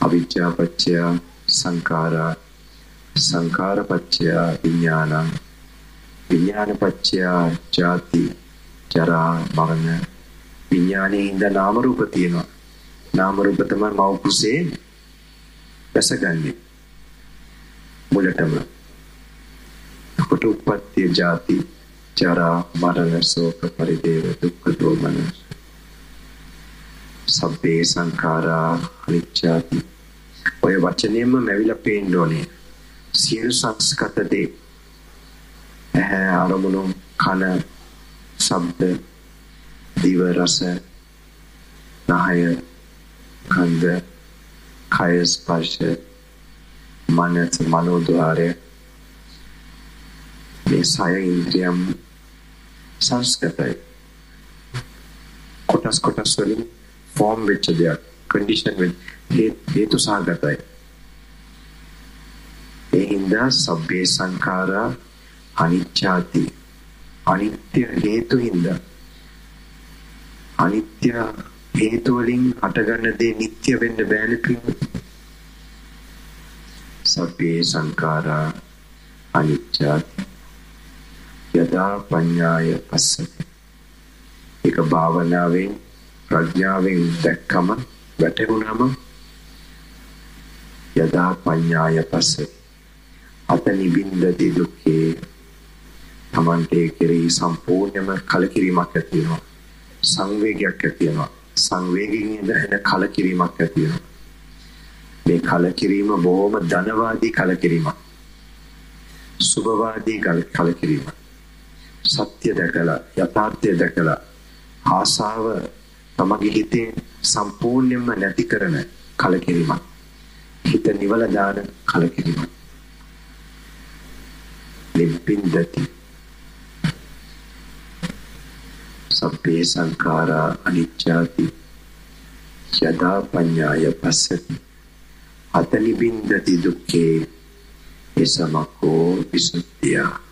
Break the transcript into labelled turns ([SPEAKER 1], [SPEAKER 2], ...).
[SPEAKER 1] අවිජ්ජා පත්‍ය සංඛාරා සංඛාර පත්‍ය විඥානං විඥාන පත්‍ය ජාති ජරා මරණ විඥානයේ ඉඳ නාම රූප තියෙනවා. නාම රූප තමයි මව කුසේ දැසගන්නේ මුලටම. කොට උප්පත්ති ජාති ජරා මරණ ශෝක පරිදේව දුක්ඛ දෝමන සබ්බේ සංඛාරා අනිච්චාති. ඔය වචනයෙන්ම මැවිලා පේන්න ඕනේ. සියලු සංස්කත දේ ඇහැ අරමුණු කන ශබ්ද දිව රස නහය කන්ද කය ස්පර්ශ මනස මනෝද්වාරය මේ සය ඉන්ද්‍රියම් සංස්කතයි. කොටස් වලින් ෆෝම් වෙච්ච දෙයක් කන්ඩිෂන් වෙන හේතු සහගතයි. ඒ හින්දා සබ්බේ සංඛාරා අනිච්චාති. අනිත්‍ය හේතු හින්දා අනිත්‍ය හේතු වලින් හටගන්න දේ නිට්ටය වෙන්න බෑනේ පිළිගන්න. සබ්බේ සංඛාරා අනිච්චාති යදා පඤ්ඤාය පස්සති. ඒක භාවනාවෙන් ප්‍රඥාවෙන් දැක්කම වැටුණාම යදා පඤ්ඤාය පස්සති අත නිබින්දති දුක්ඛේ. තමන්ට කෙරෙහි සම්පූර්ණම කලකිරීමක් ඇති වෙනවා. සංවේගයක් ඇති වෙනවා. සංවේගයෙන් ඉඳගෙන කලකිරීමක් ඇති වෙනවා. මේ කලකිරීම බොහොම ධනවාදී කලකිරීමක්. සුභවාදී කලකිරීමක්. සත්‍ය දැකලා යථාර්ථය දැකලා ආසාව තමගේ හිතේ සම්පූර්ණයෙන්ම නැති කරන කලකිරීමක්. හිත නිවල දාන කලකිරීමක්. නිබ්බින්දති සබ්බේ සංඛාරා අනිච්චාති යදා පඤ්ඤාය පස්සති අත නිබින්දති දුක්ඛේ එසමකෝ විසුද්ධිය.